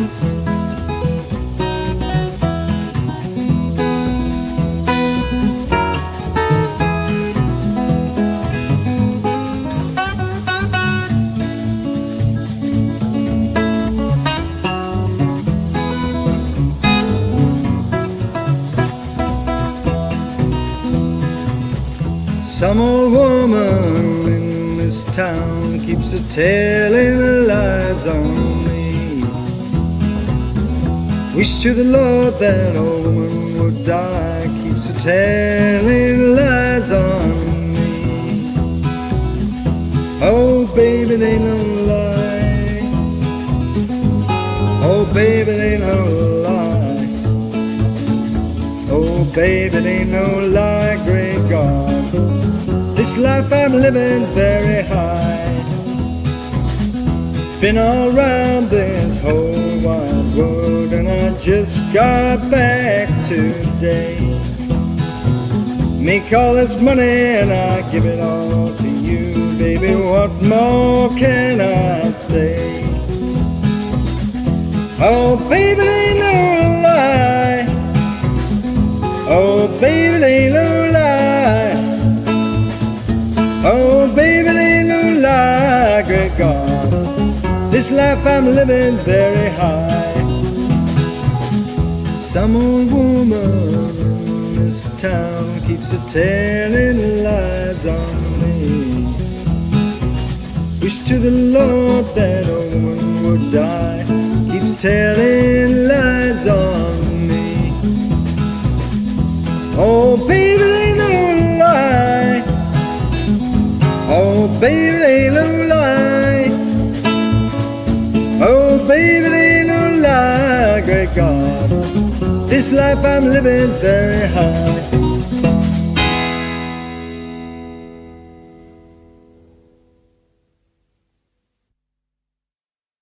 Some old woman in this town keeps a telling lies on me. Wish to the Lord that old woman would die. Keeps a telling lies on me. Oh baby, they ain't no lie. Oh baby, they ain't no lie. Oh baby, they ain't no lie, great God. This life I'm living's very high. Been all around this whole wide world, and I just got back today. Make all this money and I give it all to you, baby. What more can I say? Oh baby, they ain't no lie. Oh baby, they ain't no lie. Oh baby, there ain't no lie, great God. This life I'm living's very high. Some old woman in this town keeps a telling lies on me. Wish to the Lord that old woman would die. Keeps telling lies on me. Oh baby, there ain't no lie. Oh baby, there ain't no lie. Oh baby, there ain't no lie, great God. This life I'm living's very high.